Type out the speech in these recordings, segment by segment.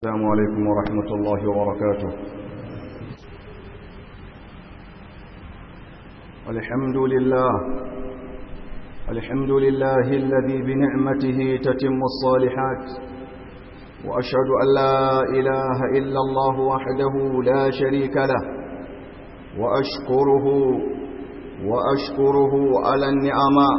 السلام عليكم ورحمة الله وبركاته. الحمد لله الذي بنعمته تتم الصالحات، وأشهد أن لا إله إلا الله وحده لا شريك له، وأشكره على النعماء،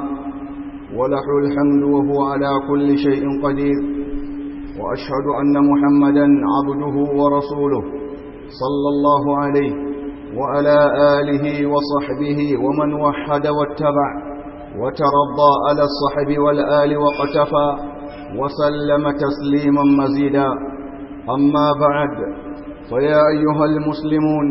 وله الحمد وهو على كل شيء قدير. وأشهد أن محمدًا عبده ورسوله صلى الله عليه وعلى آله وصحبه ومن وحد واتبع وترضى على الصحب والآل واقتفى وسلم تسليمًا مزيدا. أما بعد، فيا أيها المسلمون،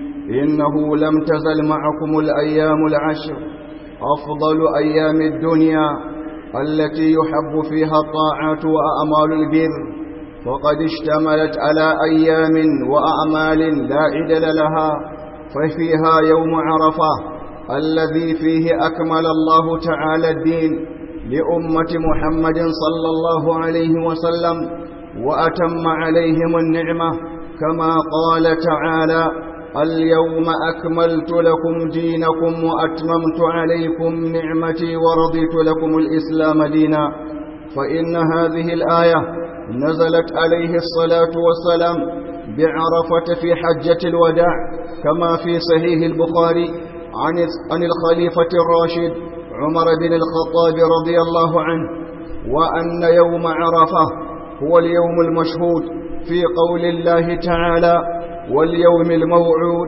إنه لم تزل معكم الأيام العشر أفضل أيام الدنيا التي يحب فيها الطاعات وأعمال البر، فقد اشتملت على أيام وأعمال لا عدل لها. ففيها يوم عرفة الذي فيه أكمل الله تعالى الدين لأمة محمد صلى الله عليه وسلم وأتم عليهم النعمة، كما قال تعالى: اليوم أكملت لكم دينكم وأتممت عليكم نعمتي ورضيت لكم الإسلام دينا. فإن هذه الآية نزلت عليه الصلاة والسلام بعرفة في حجة الوداع، كما في صحيح البخاري عن الخليفة الراشد عمر بن الخطاب رضي الله عنه، وأن يوم عرفة هو اليوم المشهود في قول الله تعالى: واليوم الموعود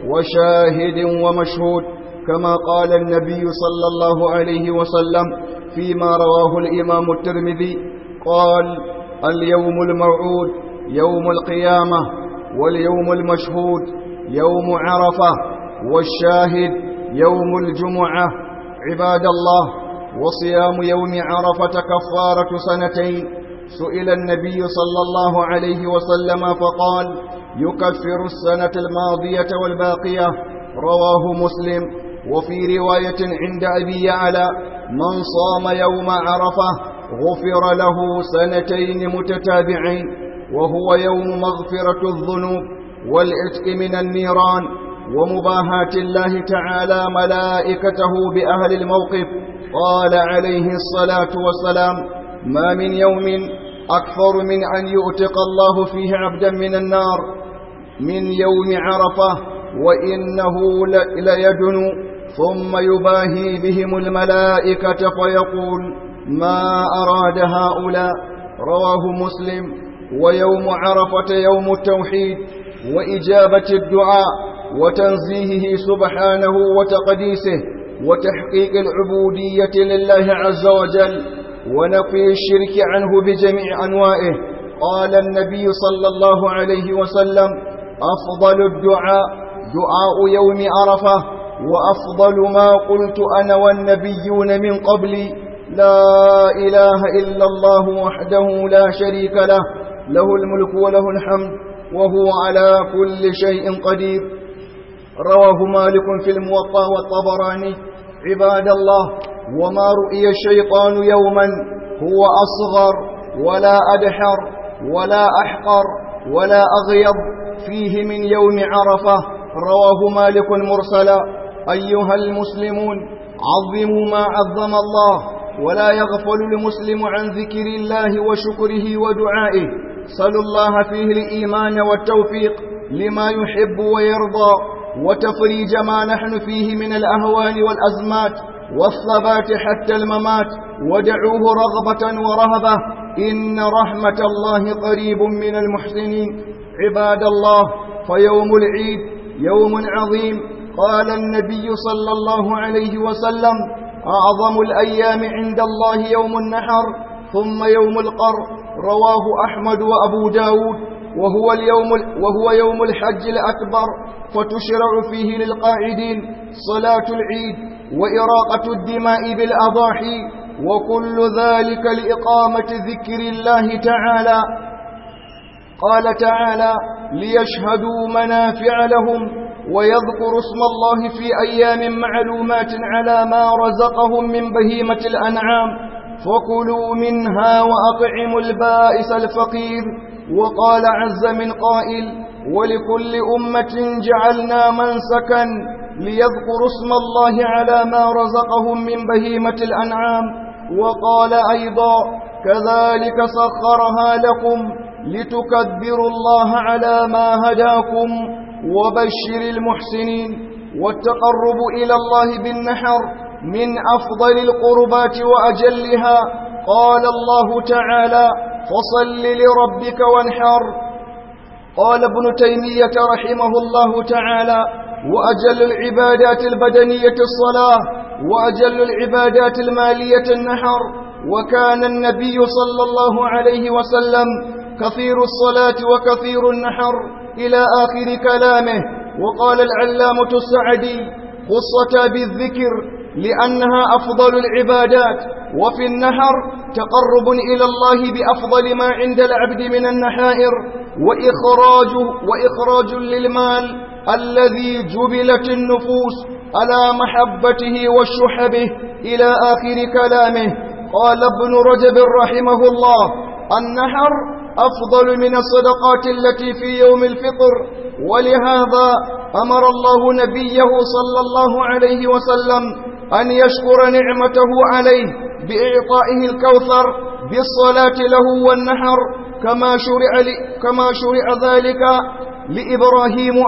وشاهد ومشهود، كما قال النبي صلى الله عليه وسلم فيما رواه الإمام الترمذي قال: اليوم الموعود يوم القيامة، واليوم المشهود يوم عرفة، والشاهد يوم الجمعة. عباد الله، وصيام يوم عرفة كفارة سنتين. سئل النبي صلى الله عليه وسلم فقال: يكفر السنة الماضية والباقية. رواه مسلم. وفي رواية عند أبي يعلى: من صام يوم عرفة غفر له سنتين متتابعين، وهو يوم مغفرة الذنوب والعتق من النيران ومباهاة الله تعالى ملائكته بأهل الموقف. قال عليه الصلاة والسلام: ما من يوم أكثر من أن يؤتق الله فيه عبدا من النار من يوم عرفة، وإنه ليدنو ثم يباهي بهم الملائكة فيقول: ما أراد هؤلاء. رواه مسلم. ويوم عرفة يوم التوحيد وإجابة الدعاء وتنزيهه سبحانه وتقديسه وتحقيق العبودية لله عز وجل ونفي الشرك عنه بجميع أنواعه. قال النبي صلى الله عليه وسلم: أفضل الدعاء دعاء يوم عرفة، وأفضل ما قلت أنا والنبيون من قبلي: لا إله إلا الله وحده لا شريك له، له الملك وله الحمد وهو على كل شيء قدير. رواه مالك في الموطأ والطبراني. عباد الله، وما رؤي الشيطان يوما هو أصغر ولا أدحر ولا أحقر ولا أغيض فيه من يوم عرفة. رواه مالك مرسلا. أيها المسلمون، عظموا ما عظم الله، ولا يغفل المسلم عن ذكر الله وشكره ودعائه. صلوا الله فيه الإيمان والتوفيق لما يحب ويرضى، وتفريج ما نحن فيه من الأهوال والأزمات، والثبات حتى الممات، ودعوه رغبة ورهبة، إن رحمة الله قريب من المحسنين. عباد الله، فيوم العيد يوم عظيم. قال النبي صلى الله عليه وسلم: أعظم الأيام عند الله يوم النحر، ثم يوم القر. رواه أحمد وأبو داود. وهو يوم الحج الأكبر، فتشرع فيه للقاعدين صلاة العيد وإراقة الدماء بالأضاحي، وكل ذلك لإقامة ذكر الله تعالى. قال تعالى: ليشهدوا منافع لهم ويذكروا اسم الله في أيام معلومات على ما رزقهم من بهيمة الأنعام، فكلوا منها وأطعموا البائس الفقير وقال عز من قائل: ولكل أمة جعلنا منسكا ليذكروا اسم الله على ما رزقهم من بهيمة الأنعام. وقال أيضا: كذلك سخرها لكم لتكبروا الله على ما هداكم وبشر المحسنين. والتقرب إلى الله بالنحر من أفضل القربات وأجلها. قال الله تعالى: فصل لربك وانحر. قال ابن تيمية رحمه الله تعالى: وأجل العبادات البدنية الصلاة، وأجل العبادات المالية النحر. وكان النبي صلى الله عليه وسلم كثير الصلاة وكثير النحر إلى آخر كلامه. وقال العلامة السعدي: خصتا بالذكر لأنها أفضل العبادات، وفي النحر تقرب إلى الله بأفضل ما عند العبد من النحائر، وإخراج للمال الذي جبلت النفوس على محبته والشح به إلى آخر كلامه. قال ابن رجب رحمه الله: النحر أفضل من الصدقات التي في يوم الفطر، ولهذا أمر الله نبيه صلى الله عليه وسلم أن يشكر نعمته عليه بإعطائه الكوثر بالصلاة له والنحر، كما شرع ذلك لإبراهيم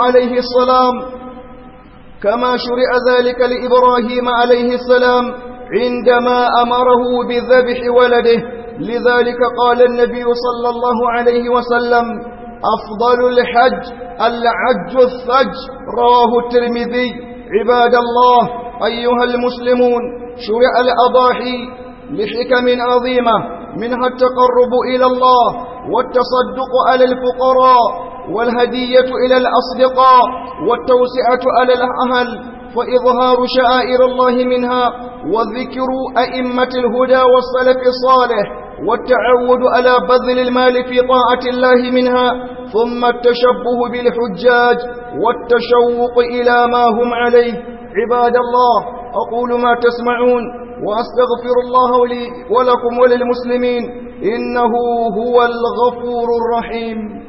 عليه السلام عندما أمره بذبح ولده. لذلك قال النبي صلى الله عليه وسلم: أفضل الحج العج الثج. رواه الترمذي. عباد الله أيها المسلمون، شرع الأضاحي لحكم عظيمة، منها التقرب إلى الله، والتصدق على الفقراء، والهدية إلى الأصدقاء، والتوسعة على الأهل، وإظهار شعائر الله منها، وذكر أئمة الهدى والسلف الصالح، والتعود على بذل المال في طاعة الله منها، ثم التشبه بالحجاج والتشوق إلى ما هم عليه. عباد الله، أقول ما تسمعون وأستغفر الله لي ولكم وللمسلمين، إنه هو الغفور الرحيم.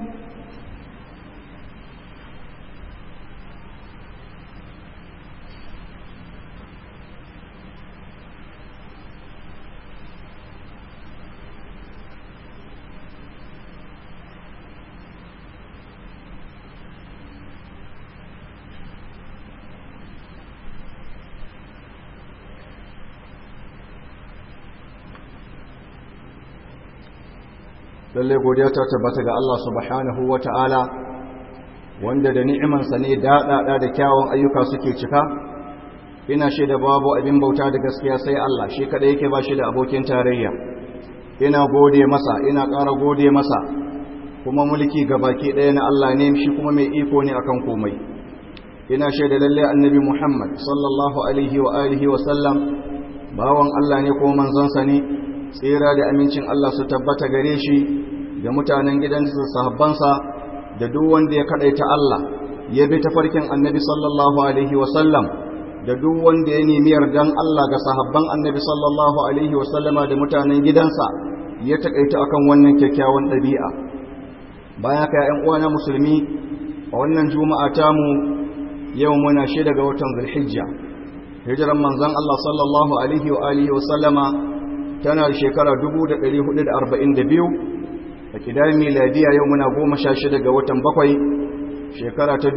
lalle godiya ta tabbata ga Allah subhanahu wata'ala wanda da ni'imansa ne daɗaɗa da kyawun ayyuka suke cika. Ina shaida babu abin bauta da gaskiya sai Allah, shi kaɗai yake ba shi da abokin tarayya. Ina gode masa, ina ƙara gode masa, kuma mulki gabaki ɗaya na Allah ne, shi kuma mai iko ne akan komai. Ina shaida lalle annabi Muhammad sallallahu alaihi wa alihi wa sallam bawan Allah ne kuma manzonsa ne. Tsira da amincin Allah su tabbata gare shi da mutanen gidansa da sahabbansa da duk wanda ya kadaita Allah ya bi tafarkin annabi sallallahu alaihi wasallam, da duk wanda ya nemi yardan Allah ga sahabban annabi sallallahu alaihi wasallama da mutanen gidansa ya takaita akan wannan kyakkyawan ɗabi'a. Bayan ka ƴan uwana musulmi, a wannan juma'a tamu yau muna 6 ga watan Zulhijja, hijiran manzon Allah sallallahu alaihi wa alihi wasallama tana da shekara 1442, a kidan miladiya yau muna 16 ga watan 7 shekara ta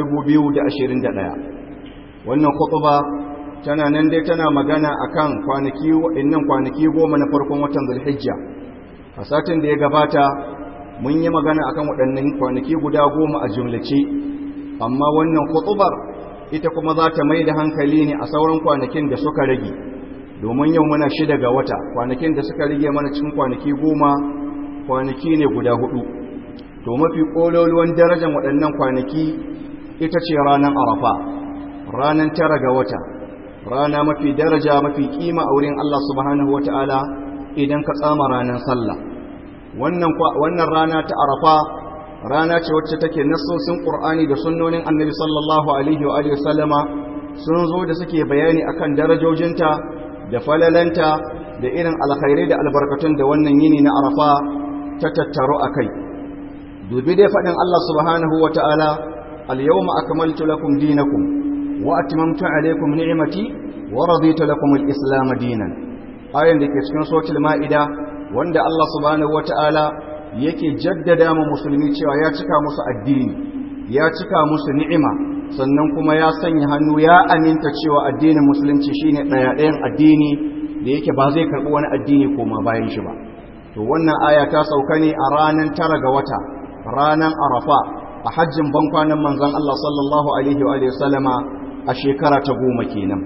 2021. Wannan khutba tana nan dai tana magana akan kwanaki 10 na farkon watan Zulhijja. A satin da ya gabata mun yi magana akan waɗannan kwanaki guda 10 a jumlace, amma wannan khutbar ita kuma za ta mai da hankali ne a sauran kwanakin da suka rage, domin yau muna 6 ga wata. Kwanakin da suka rige mana cikin kwanaki 10 kwanaki ne guda 4. To mafi kololuwan darajar waɗannan kwanaki ita ce ranar Arafa, ranar 9 ga wata, rana mafi daraja mafi kima a wurin Allah subhanahu wataala idan ka tsama ranar sallah. Wannan rana ta Arafa rana ce wacce take nassosin Qur'ani da sunnonin Annabi sallallahu alaihi wa alihi wasallama sun zo da suke bayani akan darajojinta da falalanta da irin alkhairai da albarkatun da wannan yini na Arafa ta tattaro a kai. dubi dai faɗin Allah subhanahu wa ta'ala al-yawma akmaltu lakum dinakum wa atmamtu alaykum ni'mati wa raditu lakum al-islam dinan. Ayan da ke cikin suratul Ma'ida wanda Allah subhanahu wa ta'ala yake jaddada mu musulmi cewa ya cika musu addini, ya cika musu ni'ima, sannan kuma ya sanya hannu ya aminta cewa addinin musulunci shine ɗaya-ɗayan addini da yake ba zai karɓi wani addini koma bayan shi ba. To wannan aya ta sauka ne a ranar 9 ga wata, ranar Arafa, a hajjin bankwanan manzon Allah sallallahu alaihi wa sallama a shekara ta 10 kenan.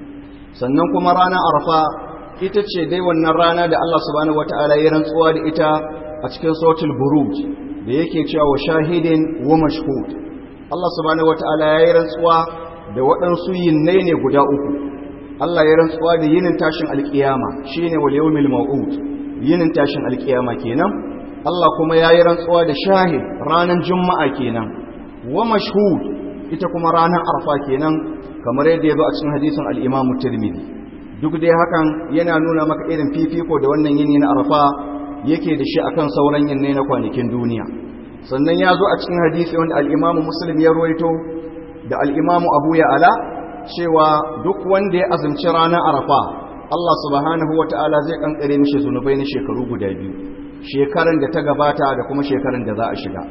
Sannan kuma ranar Arafa ita ce dai wannan rana da Allah subhanahu wataala ya rantsuwa da ita a cikin suratul Buruj da yake cewa wa shahidin wa mashhud. Allah subhanahu wataala ya yi rantsuwa da waɗansu yinnai ne guda uku. Allah ya rantsuwa da yinin tashin alkiyama shine wal yawmil maw'ud, yinin tashin alkiyama kenan. Allah kuma ya yi rantsuwa da shahid ranar juma'a kenan, wa mashhud ita kuma ranar arfa kenan, kamar yadda ya zo a cikin hadisin al-Imam Tirmidhi. Duk dai hakan yana nuna maka irin fifiko da wannan yini na arfa yake da shi akan sauran yinnai na kwanakin duniya. Sannan ya zo a cikin hadisi wanda al-Imam Muslim ya rawaito da al-Imam Abu Ya'la cewa duk wanda ya azumci ranar Arafa Allah subhanahu wata'ala zai kankare mishi zunubai na shekaru guda biyu, shekaran da ta gabata da kuma shekaran da za a shiga.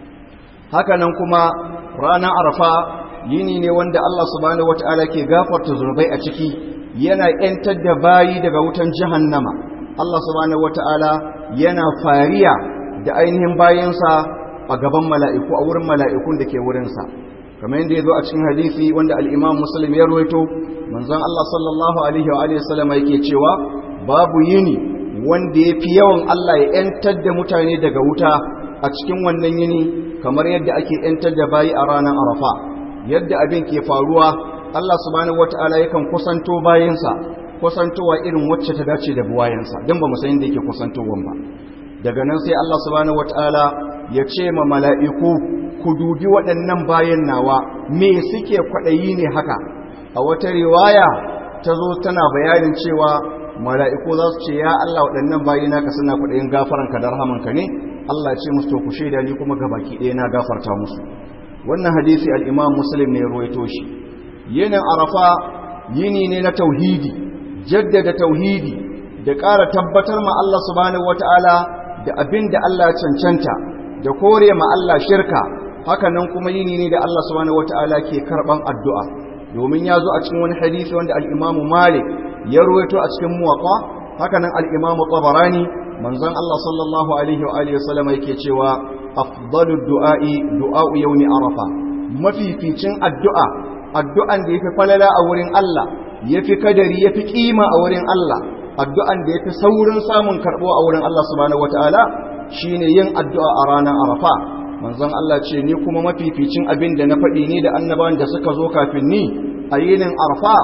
Hakanan kuma ranar Arafa yini ne wanda Allah subhanahu wata'ala ke gafarta zunubai a ciki, yana yantar da bayi daga wutan jahannama. Allah subhanahu wata'ala yana fariya da ainihin bayansa a gaban mala'iku, a wurin mala'ikun da ke wurinsa, kamar yadda ya zo a cikin hadisi wanda al-Imam Muslim ya rawaito, manzon Allah sallallahu alaihi wa alihi wasallam yake cewa babu yini wanda yafi yawan Allah ya yantar da mutane daga wuta a cikin wannan yini kamar yadda ake yantar da bayi a ranar Arafa. Yadda abin ke faruwa, Allah subhanahu wataala yakan kusanto bayansa kusantowa irin wacce ta dace da buwayensa, dan ba mu san yadda yake kusantowan ba. Daga nan sai Allah subhanahu wataala ya ce ma mala'iku, ku dubi waɗannan bayan nawa me suke kwaɗayi ne haka. A wata riwaya ta zo tana bayanin cewa mala'iku za su ce, ya Allah waɗannan bayi naka suna kwaɗayin gafaranka da rahamanka ne. Allah ya ce musu, to ku shaida ni kuma gabaki ɗaya na gafarta musu. Wannan hadisi al-Imam Muslim ne ya rawaito shi. Yinin Arafa yini ne na tauhidi, jaddada tauhidi da ƙara tabbatar ma Allah subhanahu wataala da abin da Allah cancanta, da kore ma Allah shirka. Haka nan kuma yini ne da Allah subhanahu wataala ke karban addu'a, domin ya zo a cikin wani hadisi wanda al-Imam Malik ya ruwaito a cikin Muwatta. Haka nan al-Imam Tabarani, manzon Allah sallallahu alaihi wa alihi wasallam yake cewa afdalud du'a'i du'a'u yawmi arafa. Mafificin addu'a, addu'an da yafi falala a wurin Allah, yafi kadari, yafi kima a wurin Allah, addu'an da yafi saurin samun karbo a wurin Allah subhanahu wataala shine yin addu'a a ranar Arafa. Manzon Allah ce, ni kuma mafificin abin da na faɗi ni da annabawan da suka zo kafin ni a yinin Arafa,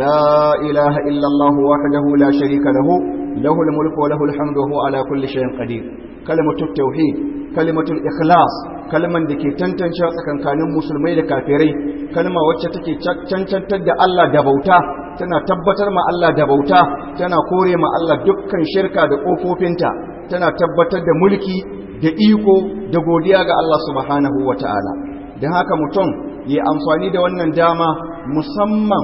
la ilaha illallah wahdahu la sharika lahu, lahul mulku wa lahul hamdu wa huwa ala kulli shay'in qadir. Kalimatut tauhid, kalimatul ikhlas, kalman da ke tantance tsakankanin musulmai da kafirai, kalma wacce take cancantar da Allah da bauta, tana tabbatar ma Allah da bauta, tana kore ma Allah dukkan shirka da kofofinta, tana tabbatar da mulki da iko da godiya ga Allah subhanahu wataala. Dan haka mutum ya amfani da wannan dama, musamman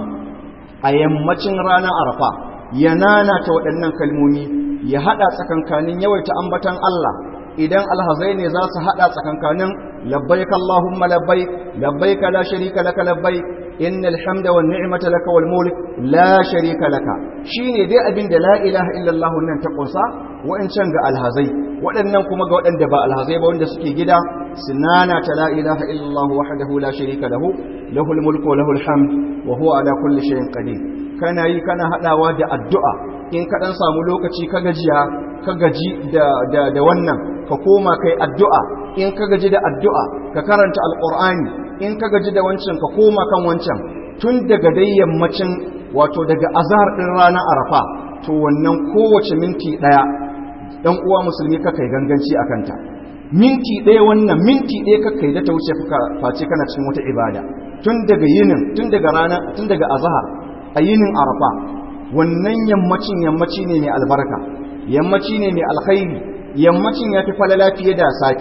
a yammacin ranar Arafa, ya nanata waɗannan kalmomi, ya haɗa tsakankanin yawaita ambatan Allah. Idan alhazai ne za su haɗa tsakankanin labbaik Allahumma labbaik, labbaik la sharika laka labbaik, innal hamda wan ni'mata laka wal mulk la sharika laka. Shine dai abin da la ilaha illallah nan ta kunsa, wa'ancan ga alhazai, waɗannan kuma ga waɗanda ba alhazai ba wanda suke gida, sunana ta la ilaha illallah wahdahu la sharika lahu, lahul mulku wa lahul hamd wa huwa ala kulli shay'in qadir. Kana yi kana hadawa da addu'a, in ka dan samu lokaci ka gajiya, ka gaji da wannan, ka koma kai addu'a. In ka gaji da addu'a, ka karanta alqur'ani. In ka gaji da wancan, ka koma kan wancan. Tun daga dai yammacin, wato daga azhar din ranar Arafa, to wannan kowace minti daya dan uwa musulmi ka kai ganganci akan ta. Minti daya, wannan minti daya ka kai da ta wuce face kana cikin wata ibada. Tun daga yinin, tun daga rana, tun daga azhar a yinin Arafa, wannan yammaci ne mai albarka, yammaci ne mai alkhairi, yammacin ya fi falala fiye da safiyan,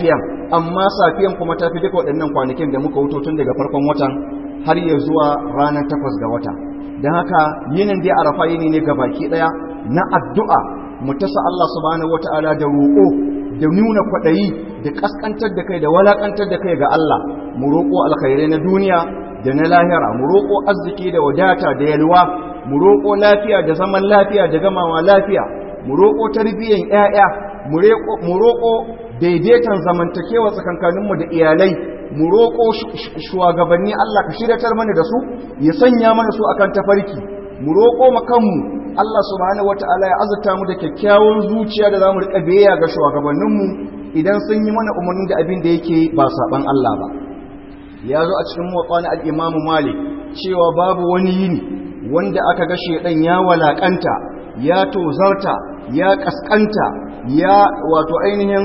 amma safiyan kuma ta fi duka waɗannan kwanakin da muka wuto tun daga farkon watan har ya zuwa ranar 8 ga wata. don haka yinin da arafa yini ne gabaki ɗaya na addu'a mu tasa Allah subhanahu wata'ala da roƙo da nuna kwaɗayi da ƙasƙantar da kai da walaƙantar da kai ga Allah, mu roƙo alkhairai na duniya da na lahira, mu roƙo arziki da wadata da yalwa, mu roƙo lafiya da zaman lafiya da gamawa lafiya, mu roƙo tarbiyyar ƴaƴa, mu roƙo daidaiton zamantakewa tsakankaninmu da iyalai, mu roƙo shugabanni Allah ka shiryatar mana da su ya sanya mana su akan tafarki, mu roƙo makanmu Allah subhanahu wata'ala ya azurta mu da kyakkyawan zuciya da zamu riƙa biyayya ga shugabanninmu idan sun yi mana umarni da abin da yake ba saban Allah ba. Ya zo a cikin muwatta al-Imam Malik cewa babu wani yini wanda aka ga shedan ya walakanta, ya tozarta, ya kaskanta, ya wato ainihin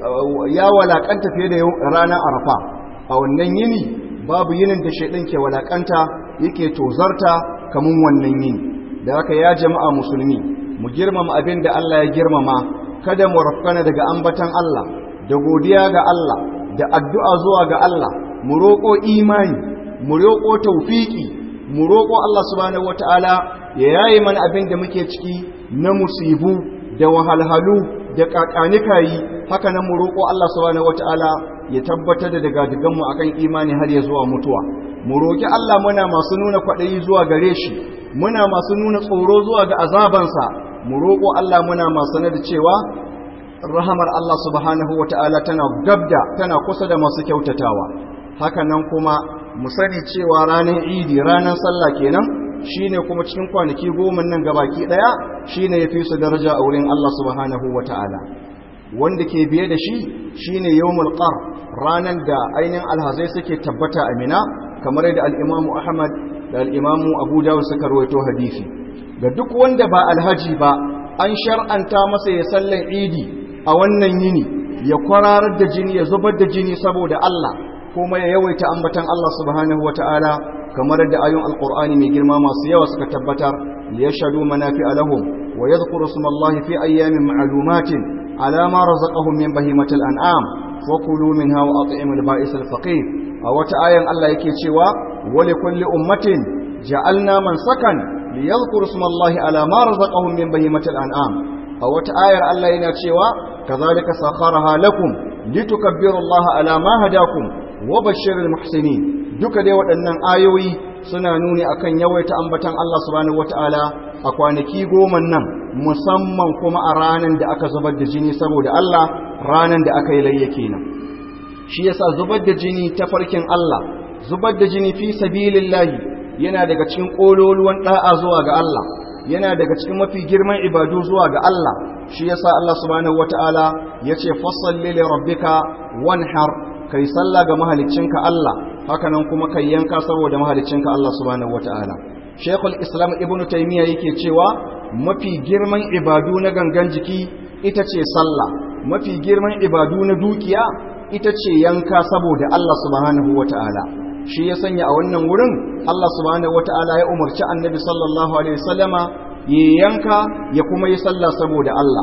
ya walakanta fiye da ranar Arafa. A wannan yini babu yinin da shedan ke walakanta yake tozarta kaman wannan yini. Da haka ya jama'a musulmi mu girmama abin da Allah ya girmama, kada mu rafkana daga ambatan Allah da godiya ga Allah da addu'a zuwa ga Allah, mu roƙo imani, mu roƙo tawfiki, mu roƙo Allah subhanahu wataala ya yaye mana abin da muke ciki na musibu da wahalhalu da kakanikayi. Haka nan mu roƙo Allah subhanahu wataala ya tabbatar da daga diganmu akan imani har ya zuwa mutuwa. Mu roƙi Allah muna masu nuna kwaɗayi zuwa gare shi, muna masu nuna tsoro zuwa ga azabansa. Mu roƙo Allah muna masu sanar da cewa rahamar Allah subhanahu wata'ala tana kusa da masu kyautatawa. Haka nan kuma mu sani cewa ranar idi, ranar sallah kenan, shine kuma cikin kwanaki 10 nan gabaki daya shine yafi su daraja a wurin Allah subhanahu wata'ala. Wanda ke biye da shi shine yawmul qar, ranar da ainihin alhazai suke tabbata a Mina, kamar yadda al-Imam Ahmad da al-Imam Abu Dawud suka rawaito hadisi. Ga duk wanda ba alhaji ba, an shar'anta masa ya sallan idi a wannan yini, ya kwararar da jini, ya zubar da jini saboda Allah, kuma ya yawaita ambatan Allah subhanahu wata'ala, kamar da ayoyin alqur'ani mai girma masu yawa suka tabbatar, liyashhadu manafi'a lahum wa yadhkuru ismallahi fi ayyamin ma'lumatin ala ma razaqahum min bahimatil an'am wa kulu minha wa at'imul ba'isal faqir. A wata ayan Allah yake cewa wa likulli ummatin ja'alna mansakan liyadhkuru ismallahi ala ma razaqahum min bahimatil an'am. A wata ayar Allah yana cewa kazalika sakharaha lakum litukabbirullaha ala ma hadakum wa bashshiril muhsinin. Duka dai waɗannan ayoyi suna nuni akan yawaita ambatan Allah subhanahu wataala a kwanaki 10 nan, musamman kuma a ranan da aka zubar da jini saboda Allah, ranan da aka yi layya kenan. Shi yasa zubar da jini ta farkin Allah, zubar da jini fi sabilillahi yana daga cikin kololuwan da'a zuwa ga Allah, yana daga cikin mafi girman ibadu zuwa ga Allah. Shi yasa Allah subhanahu wataala yace fasalli li rabbika wanhar, kai sallah ga mahaliccinka Allah, hakanan kuma kai yanka saboda mahaliccinka Allah subhanahu wataala. Sheikhul Islam Ibn Taymiyyah yake cewa mafi girman ibadu na gangan jiki ita ce sallah, mafi girman ibadu na dukiya ita ce yanka saboda Allah subhanahu wataala. Shi ya sanya a wannan wurin Allah subhanahu wataala ya umarci Annabi sallallahu alaihi wasallama ya yanka ya kuma yi sallah saboda Allah.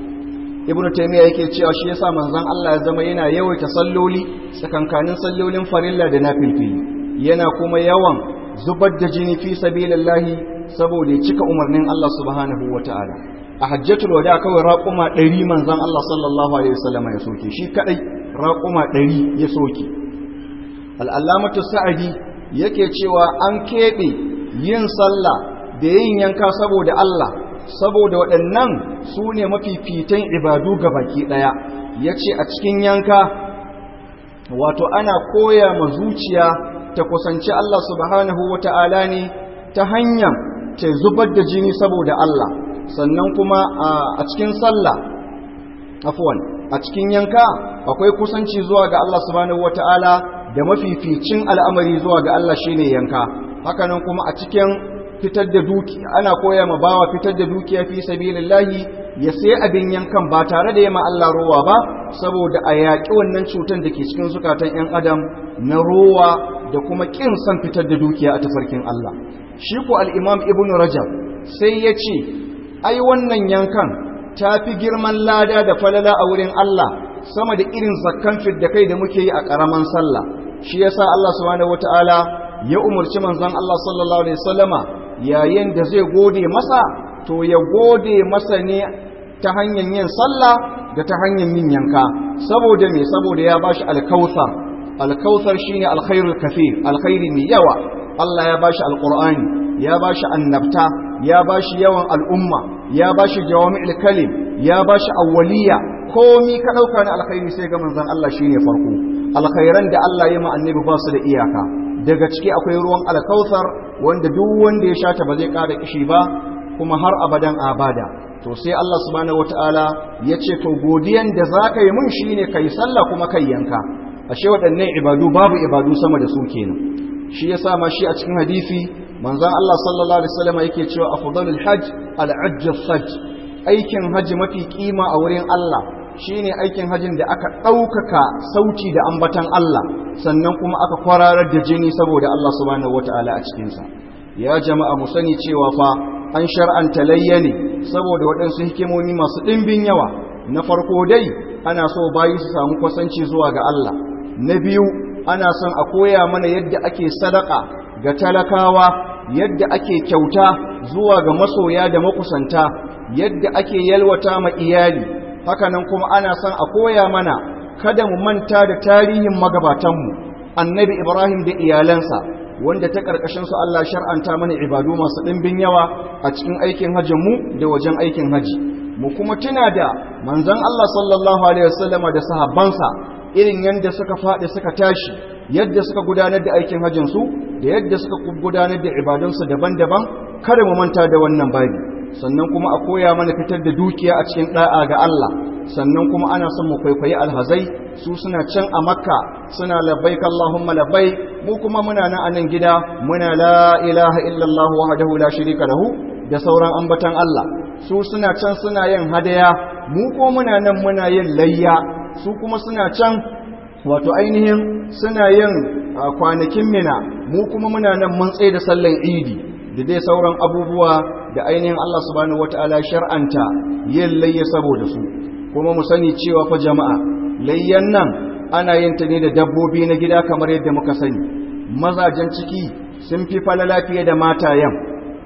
Ibn Taymiyyah yake cewa shi yasa manzon Allah ya zama yana yawaita salloli tsakankanin sallolin farilla da nafilfili, yana kuma yawan zubar da jini fi sabilillahi saboda ya cika umarnin Allah subhanahu wataala. A hajjatul wada kawai raquma 100 manzon Allah sallallahu alaihi wasallama ya soke, shi kadai raquma 100 ya soke. Al-Allamatu Sa'di yake cewa an kebe yin sallah da yin yanka saboda Allah, saboda waɗannan su ne mafifitan ibadu gabaki ɗaya. Ya ce a cikin yanka wato ana koya ma zuciya ta kusanci Allah subhanahu wa ta'ala ne ta hanyar ta zubar da jini saboda Allah. Sannan kuma a cikin sallah, a cikin yanka akwai kusanci zuwa ga Allah subhanahu wa ta'ala da mafificin al'amari zuwa ga Allah shine yanka. Hakanan kuma a cikin fitar da dukiya ana koya ma bawa fitar da dukiya fi sabilillahi, ya sai abin yankan ba tare da yema Allah rowa ba, saboda a yaƙi wannan cutar da ke cikin zukatan 'yan adam na rowa da kuma ƙin son fitar da dukiya a tafarkin Allah. Shi ko al-Imam Ibn Rajab sai ya ce ai wannan yankan ta fi girman lada da falala a wurin Allah sama da irin zakkan fidda kai da muke yi a ƙaraman sallah. Shi yasa Allah subhanahu wataala ya umarci manzon Allah sallallahu alaihi wasallama yayin da zai gode masa to ya gode masa ne ta hanyar yin sallah da ta hanyar yin yanka. Saboda me? Saboda ya bashi alkautsar. Alkautsar shine alkhairul kathir, alkhairi mai yawa. Allah ya bashi alqur'ani, ya bashi annabta, ya bashi yawan al'umma, ya bashi jawami'ul kalim, ya bashi awwaliya. Komi ka dauka na alkhairi sai ga manzon Allah shine farko. Alkhairan da Allah ya ma annabi ba su da iyaka. Daga ciki akwai ruwan alkautsar wanda duk wanda ya sha ta ba zai ƙara kishi ba kuma har abadan abada. To sai Allah subhanahu wataala ya ce to godiyan da zaka yi mun shine kai sallah kuma kai yanka. Ashe waɗannan ibadu babu ibadu sama da su kenan. Shi yasa ma shi a cikin hadisi manzon Allah sallallahu alaihi wasallam yake cewa afdalul hajj al-hajj as-sajj. Aikin haji mafi kima a wurin Allah shine aikin hajin da aka ɗaukaka sauti da ambatan Allah sannan kuma aka kwararar da jini saboda Allah subhanahu wataala a cikin sa. Ya jama'a mu sani cewa fa an shar'anta layya ne saboda waɗansu hikimomi masu ɗimbin yawa. Na farko dai ana so bayi su samu kwasanci zuwa ga Allah. Na biyu ana son a koya mana yadda ake sadaka ga talakawa, yadda ake kyauta zuwa ga masoya da makusanta, yadda ake yalwata ma iyali. Hakanan kuma ana son a koya mana kada mu manta da tarihin magabatanmu, annabi Ibrahim da iyalansa, wanda ta ƙarƙashin su Allah shar'anta mana ibadu masu ɗimbin yawa a cikin aikin hajjinmu da wajen aikin haji. Mu kuma tuna da manzon Allah sallallahu alaihi wasallama da sahabbansa irin yadda suka faɗi suka tashi, yadda suka gudanar da aikin hajjinsu da yadda suka gudanar da ibadunsu daban-daban. Kada mu manta da wannan babi. Sannan kuma a koya mana fitar da dukiya a cikin da'a ga Allah. Sannan kuma ana son mu kwaikwayi alhazai, su suna can a Makka suna labbaik Allahumma labbaik, mu kuma muna nan a nan gida muna la ilaha illallah wahdahu la sharika lahu da sauran ambatan Allah. Su suna can suna yin hadaya, mu kuma muna nan muna yin layya. Su kuma suna can wato ainihin suna yin kwanakin mina, mu kuma muna nan mun tsaye da sallan idi da dai sauran abubuwa da ainihin Allah subhanahu wataala shar'anta yin layya saboda su. Kuma mu sani cewa fa jama'a, layyan nan ana yin ta ne da dabbobi na gida kamar yadda muka sani. Mazajen ciki sun fi falala fiye da matayen.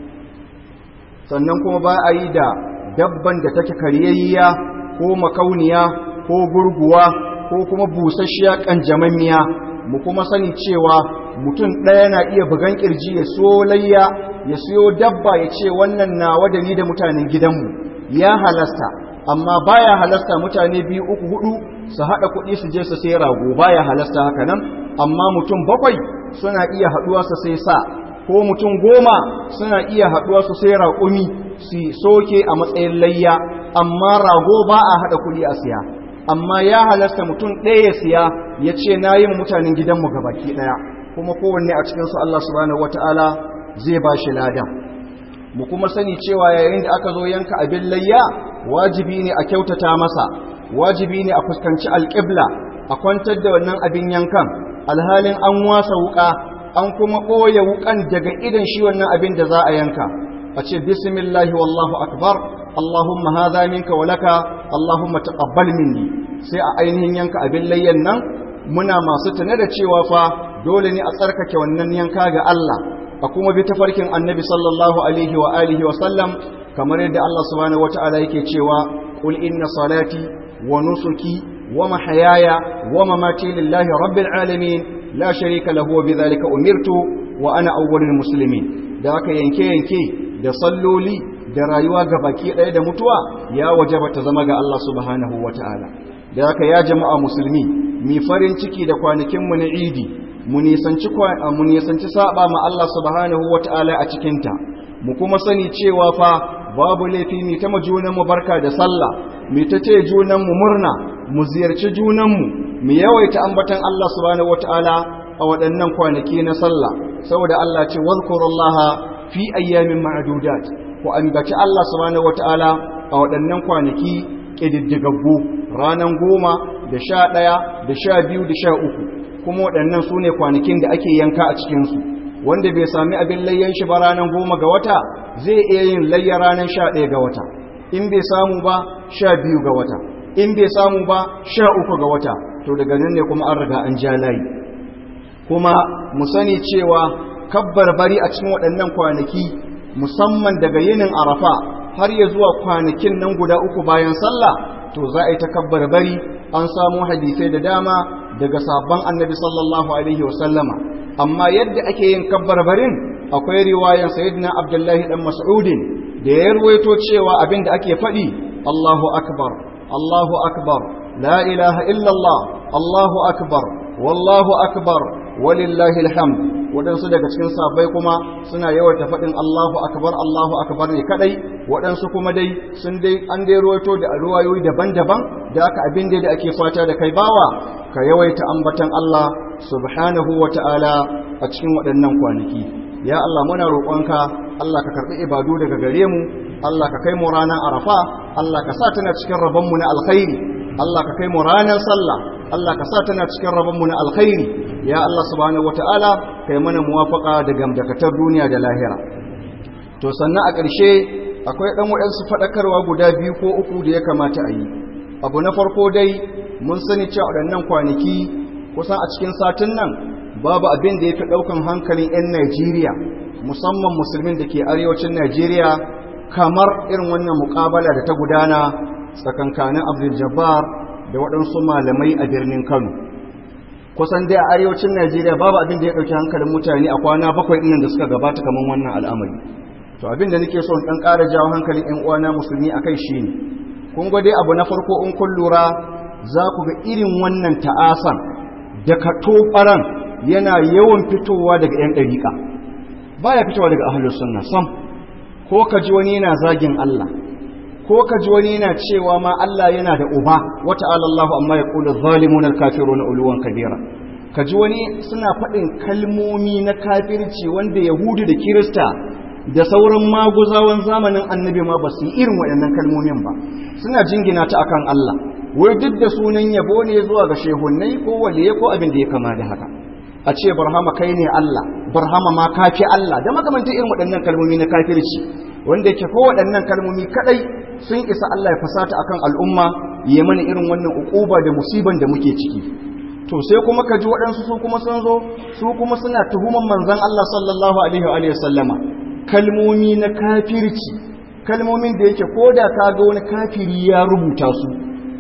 Sannan kuma ba a yi da dabban da take karyayya ko makauniya ko gurguwa ko kuma busasshiya kanjamammiya. Mu kuma sani cewa mutum ɗaya na iya bugan kirji ya so layya, ya siyo dabba ya ce wannan nawa da ni da mutanen gidanmu, ya halasta. Amma baya halasta mutane 2, 3, 4 su haɗa kuɗi su je su sai rago, baya halasta haka nan. Amma mutum 7 suna iya haɗuwa su sai sa, ko mutum 10 suna iya haɗuwa su sai raƙumi su soke a matsayin layya. Amma rago ba a haɗa kuɗi a siya. Amma ya halasta mutum ɗaya ya siya ya ce na yi mutanen gidanmu gabaki ɗaya, kuma kowanne a cikinsu Allah subhanahu wata'ala zai ba shi ladan. Mu kuma sani cewa yayin da aka zo yanka abin layya, wajibi ne a kyautata masa, wajibi ne a fuskanci alƙibla, a kwantar da wannan abin yankan alhalin an wasa wuƙa, an kuma ɓoye wuƙan daga idan shi wannan abin da za a yanka. A ce bismillahi wallahu akbar, Allahumma hadha minka wa laka, Allahumma taqabbal minni. Sai a ainihin yanka abin layyan nan muna masu tana da cewa fa dole ne a tsarkake wannan yanka ga Allah, a kuma bi tafarkin Annabi sallallahu alaihi wa alihi wa sallam, kamar yadda Allah subhanahu wata'ala yake cewa qul inna salati wa nusuki wa mahayaya wa mamati lillahi rabbil alamin la sharika lahu wa bidhalika umirtu wa ana awwalul muslimin. Da aka yanke da salloli da rayuwa ga baki ɗaya da mutuwa ya wajaba ta zama ga Allah subhanahu wata'ala. Da haka ya jama'a musulmi, mi farin ciki da kwanakinmu na idi, mu nisanci saba ma Allah subhanahu wata'ala a cikinta. Mu kuma sani cewa fa babu laifi mi ta junanmu barka da sallah, mi ta ce junanmu murna, mu ziyarci junanmu, mu yawaita ambatan Allah subhanahu wata'ala a waɗannan kwanaki na sallah, saboda Allah ce wazkurullaha fi ayyamin ma'dudat, ku ambaci Allah subhanahu wata'ala a waɗannan kwanaki ƙididdigaggu, ranar 10 da 11 da 12 da 13. Kuma waɗannan su ne kwanakin da ake yanka a cikinsu. Wanda bai sami abin layyan shi ba ranar 10 ga wata zai iya yin layya ranar 11 ga wata, in bai samu ba 12 ga wata. in bai samu ba 13 ga wata, to daga nan ne kuma an riga an ja layi. Kuma mu sani cewa kabbar bari a cikin waɗannan kwanaki, musamman daga yinin Arafa har ya zuwa kwanakin nan guda 3 bayan sallah, to za a yi ta kabbar bari. An samu hadisai da dama daga sabon annabi sallallahu alaihi wasallama, amma yadda ake yin kabbar barin akwai riwayan sayyidina Abdullahi dan Mas'udin da ya ruwaito cewa abinda ake faɗi Allahu akbar, Allahu akbar, la ilaha illallah, Allahu akbar, wallahu akbar, walillahi alhamd. Waɗansu daga cikin sahabbai kuma suna yawaita faɗin Allahu akbar ne kadai, waɗansu kuma dai sun dai an dai ruwaito da ruwayoyi daban-daban. Da aka abin da ake fata da kai bawa ka yawaita ambatan Allah subhanahu wata'ala a cikin waɗannan kwanaki. Ya Allah, muna roƙonka Allah ka karɓi ibadu daga gare mu, Allah ka kai mu ranar Arafa, Allah ka sa tana cikin rabonmu na alkhairi, Allah ka kai mu ranar sallah, Allah ka sa tana cikin rabonmu na alkhairi. Ya Allah subhanahu wata'ala kai mana muwafaqa da gamdakatar duniya da lahira. To sannan a ƙarshe akwai ɗan waɗansu faɗakarwa guda 2 ko 3 da ya kamata a yi. Abu na farko dai mun sani cewa waɗannan kwanaki kusan a cikin satin nan babu abin da ya fi ɗaukan hankalin 'yan Najeriya, musamman musulmin da ke arewacin Najeriya, kamar irin wannan muƙabala da ta gudana tsakankanin Abdul Jabbar da waɗansu malamai a birnin Kano. Kusan dai a arewacin Najeriya babu abin da ya ɗauki hankalin mutane a kwana 7 ɗin da suka gabata kamar wannan al'amari. To abin da nake so in ɗan ƙara jawo hankalin 'yan uwana musulmi akai shine, kun ga dai abu na farko in kun lura za ku ga irin wannan ta'asan da katobaran yana yawan fitowa daga 'yan ɗariƙa, baya fitowa daga ahlus sunna sam. Ko ka ji wani yana zagin Allah, ko ka ji wani yana cewa ma Allah yana da uba, wa ta'ala Allahu amma yaqulu adh-dhalimun al-kafiruna uluwan kabira. Ka ji wani suna faɗin kalmomi na kafirci wanda Yahudu da Kirista da sauran maguzawan zamanin annabi ma ba su yi irin waɗannan kalmomin ba, suna jingina ta akan Allah, wai duk da sunan yabo ne zuwa ga shehunnai ko waliye ko abin da ya kama da haka. A ce Barhama kai ne Allah, Barhama ma kafi Allah, da makamantar irin waɗannan kalmomi na kafirci, wanda yake ko waɗannan kalmomi kadai sun isa Allah ya fasata akan al'umma, ya mana irin wannan uquba da musiban da muke ciki. To sai kuma ka ji waɗansu su kuma sun zo, su kuma suna tuhuman manzon Allah sallallahu alaihi wa sallama kalmomi na kafirci, kalmomin da yake ko da ka ga wani kafiri ya rubuta su,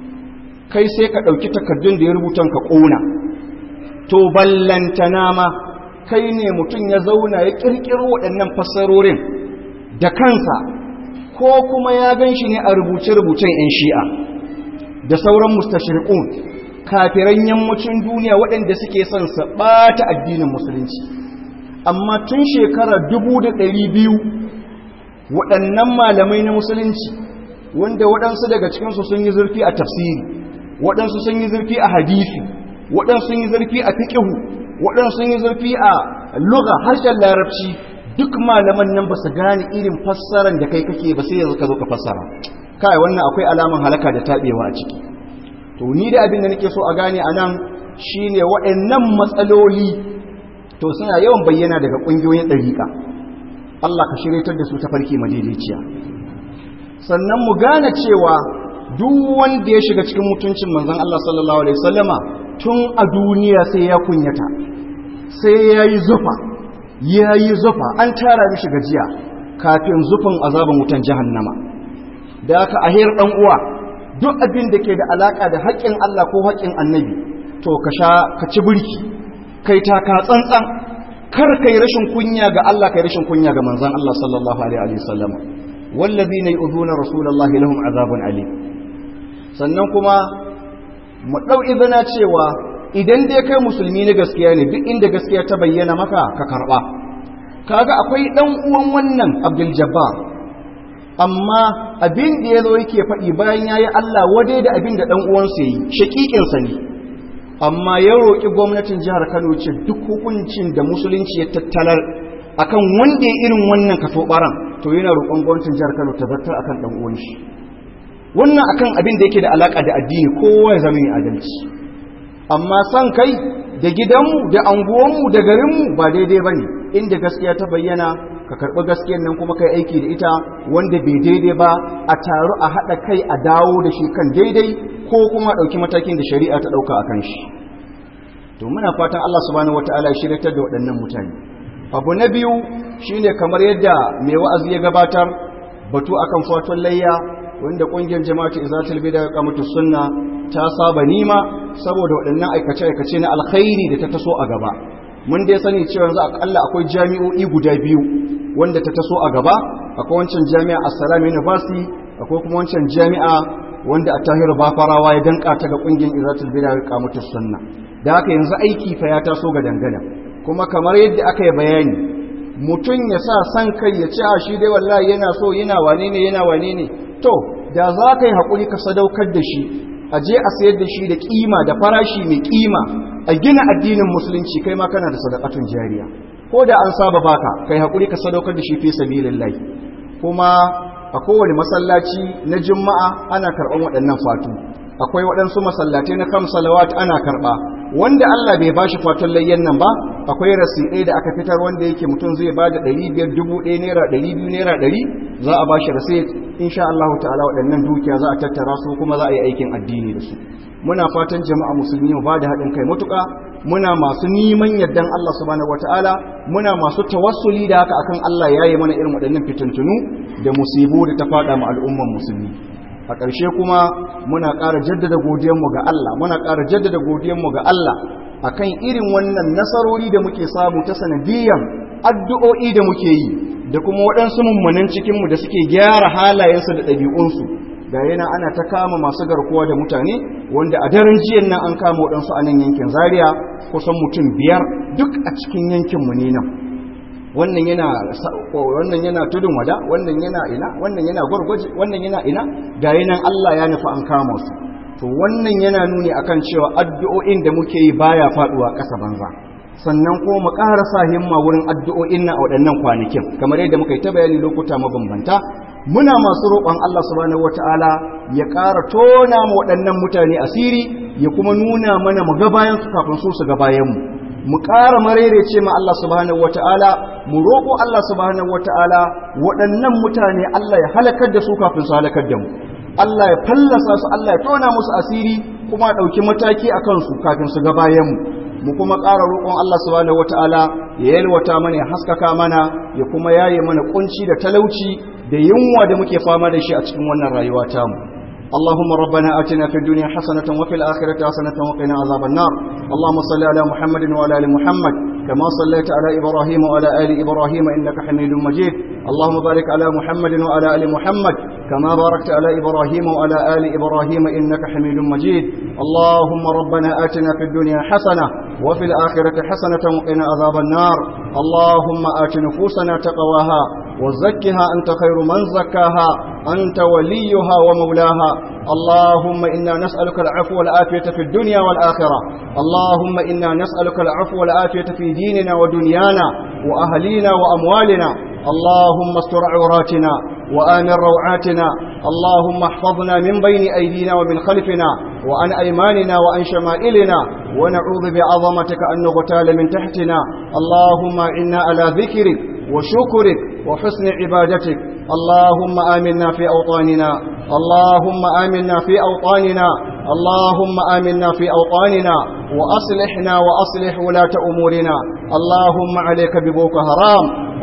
kai sai ka ɗauki takardun da ya rubuta ka ƙona. To ballantana ma kai ne mutum ya zauna ya ƙirƙiro waɗannan fassarorin da kansa, ko kuma ya gan shi ne a rubuce-rubucen 'yan shi'a da sauran mustashriqun, kafiran yammacin duniya waɗanda suke son su ɓata addinin musulunci. Amma tun shekarar 2200 waɗannan malamai na musulunci, wanda waɗansu daga cikinsu sun yi zurfi a tafsiri, waɗansu sun yi zurfi a hadisi, waɗansu sun yi zurfi a fiqhu, waɗansu sun yi zurfi a lugha, harshen larabci, duk malaman nan ba su gane irin fassaran da kai kake ba sai yanzu ka zo ka fassara. Kai wannan akwai alaman halaka da taɓewa a ciki. To ni da abin da nake so a gane a nan shine waɗannan matsaloli to suna yawan bayyana daga ƙungiyoyin ɗariƙa. Allah ka shiryatar da su ta farki madaidaiciya. Sannan mu gane cewa duk wanda ya shiga cikin mutuncin manzon Allah sallallahu alaihi wasallama tun a duniya sai ya kunyata, sai yayi zufa, an tara mishi gajiya kafin zufin azaban wutan jahannama. Da aka ahir dan uwa, duk abin da ke da alaka da haƙƙin Allah ko haƙƙin Annabi to ka ci burki, kai taka tsantsan, kar kai rashin kunya ga Allah, kai rashin kunya ga manzon Allah sallallahu alaihi wasallam. Wallazina yu'zuna rasulullahi lahum azabun alim. Sannan kuma mu dau izina cewa idan dai kai musulmi ne gaskiya ne, duk inda gaskiya ta bayyana maka ka karba. Kaga akwai dan uwan wannan Abdul Jabbar, amma abin da yazo yake faɗi bayan yayi Allah wade da abin da dan uwansa yayi, shakikin sa ne. Amma ya roƙi gwamnatin jihar Kano ce duk hukuncin da musulunci ya tattalar akan wanda ya irin wannan katobaran, to yana roƙon gwamnatin jihar Kano ta zartar akan dan uwan shi. Wannan akan abin da yake da alaka da addini, kowa ya zama mai adalci. Amma san kai da gidanmu da anguwanmu da garinmu ba daidai bane. Inda gaskiya ta bayyana ka karɓi gaskiyar nan kuma kai aiki da ita, wanda bai daidai ba a taru a haɗa kai a dawo da shi kan daidai, ko kuma ɗauki matakin da shari'a ta ɗauka a kan shi. To muna fatan Allah subhanahu wataala ya shiryatar da waɗannan mutane. Abu na biyu shine kamar yadda mai wa'azi ya gabatar, batu akan fatuwar layya, wanda ƙungiyar jama'atu izatul bid'a wa iqamatus sunna ta saba nima saboda waɗannan aikace-aikace na alkhairi da ta taso a gaba. Mun dai sani cewa yanzu akalla akwai jami'o'i guda biyu wanda ta taso a gaba, akwai wancan jami'a Assalam University, akwai kuma wancan jami'a wanda a Tahiru Bafarawa ya danka ta ga ƙungiyar izatul bid'a wa iqamatus sunna. Da haka yanzu aiki fa ya taso ga dangana, kuma kamar yadda aka yi bayani, mutum ya sa san kai ya ce a shi dai wallahi yana so yana wane ne, to da za ka yi haƙuri ka sadaukar da shi, a je a sayar da shi da ƙima da farashi mai ƙima, a gina addinin musulunci, kai ma kana da sadaqatun jariya. Ko da an saba baka, kai haƙuri ka sadaukar da shi fi sabilillah. Kuma a kowane masallaci na juma'a ana karɓan waɗannan fatu, akwai waɗansu masallatai na kam salawat ana karɓa. Wanda Allah bai bashi fatun layyan nan ba, akwai rasiɗai da aka fitar wanda yake mutum zai ba da 500, 1000 naira, 200 naira, 100, za a bashi rasiɗ. Insha Allah ta'ala waɗannan dukiya za a tattara su kuma za a yi aikin addini da su. Muna fatan jama'a musulmi mu ba da haɗin kai matuƙa, muna masu neman yardan Allah subhanahu wataala, muna masu tawassuli da haka akan Allah yayi mana irin waɗannan fitintunu da musibu da ta faɗa mu al'umman musulmi. A ƙarshe kuma muna ƙara jaddada godiyanmu ga Allah, muna ƙara jaddada godiyanmu ga Allah akan irin wannan nasarori da muke samu ta sanadiyan addu'o'i da muke yi, da kuma waɗansu mummunan cikinmu da suke gyara halayensu da ɗabi'unsu. Ga yana ana ta kama masu garkuwa da mutane, wanda a daren jiyan nan an kama waɗansu a nan yankin Zaria, kusan mutum 5 duk a cikin yankinmu ne nan. Wannan yana tudun wada, wannan yana ina, wannan yana gwargwaje, wannan yana ina, ga yanan Allah ya nufa an kama su. To wannan yana nuni akan cewa addu'o'in da muke yi baya faduwa ƙasa banza. Sannan kuma mu ƙara sa himma wurin addu'o'in na a waɗannan kwanakin, kamar yadda muka yi ta bayani lokuta mabambanta. Muna masu roƙon Allah subhanahu wataala ya ƙara tona mu waɗannan mutane asiri, ya kuma nuna mana mu ga bayan su kafin su ga bayan mu. Mu ƙara marerece ma Allah subhanahu wata'ala, mu roƙo Allah subhanahu wata'ala waɗannan mutane Allah ya halakar da su kafin su halakar da mu. Allah ya fallasa su, Allah ya tona musu asiri, kuma ɗauki mataki a kansu kafin su ga bayan mu. Mu kuma ƙara roƙon Allah subhanahu wata'ala ya yalwata mana, ya haskaka mana, ya kuma yaye mana kunci da talauci da yunwa da muke fama da shi a cikin wannan rayuwa tamu. اللهم ربنا آتنا في الدنيا حسنة وفي الآخرة حسنة وقنا عذاب النار. اللهم صل على محمد وعلى آل محمد كما صليت على إبراهيم وعلى آل إبراهيم إنك حميد مجيد. اللهم بارك على محمد وعلى آل محمد كما باركت على إبراهيم وعلى آل إبراهيم إنك حميد مجيد. اللهم ربنا آتنا في الدنيا حسنة وفي الآخرة حسنة وقنا عذاب النار. اللهم آت نفوسنا تقواها وزكها أنت خير من زكاها، أنت وليها ومولاها. اللهم إنا نسألك العفو والعافية في الدنيا والآخرة. اللهم إنا نسألك العفو والعافية في ديننا ودنيانا وأهلينا وأموالنا. اللهم استر عوراتنا وآمن روعاتنا. اللهم احفظنا من بين أيدينا ومن خلفنا وعن أيماننا وعن شمائلنا، ونعوذ بعظمتك أن نغتال من تحتنا. اللهم إنا على ذكرك وشكرك وحسن عبادتك. اللهم آمنا في أوطاننا، اللهم آمنا في أوطاننا، اللهم آمنا في أوطاننا، وأصلحنا وأصلح ولاة أمورنا. اللهم عليك ببوكو حرام،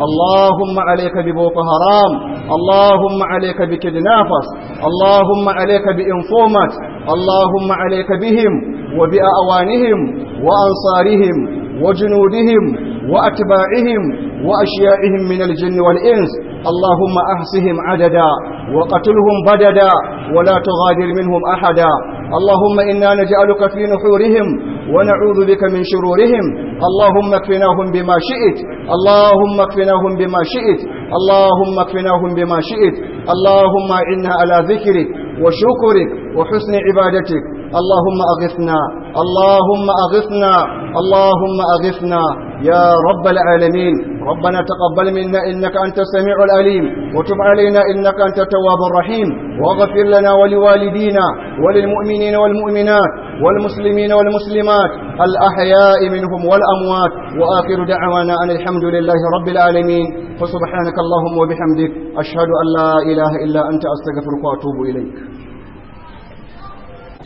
اللهم عليك ببوكو حرام، اللهم عليك بكدنافس، اللهم عليك بإنفومات، اللهم عليك بهم وبأعوانهم وأنصارهم وجنودهم وأتباعهم وأشيائهم من الجن والإنس. اللهم أحصهم عددا وقتلهم بددا ولا تغادر منهم أحدا. اللهم إنا نجعلك في نحورهم ونعوذ بك من شرورهم. اللهم اكفناهم بما شئت، اللهم اكفناهم بما شئت، اللهم اكفناهم بما شئت. اللهم إنا على ذكرك وشكرك وحسن عبادتك. اللهم أغثنا اللهم أغثنا اللهم أغثنا يا رب العالمين. ربنا تقبل منا إنك أنت السميع العليم، وتب علينا إنك أنت التواب الرحيم، واغفر لنا ولوالدينا وللمؤمنين والمؤمنات والمسلمين والمسلمات الأحياء منهم والأموات. وآخر دعوانا أن الحمد لله رب العالمين. فسبحانك اللهم وبحمدك أشهد أن لا إله إلا أنت أستغفرك وأتوب إليك.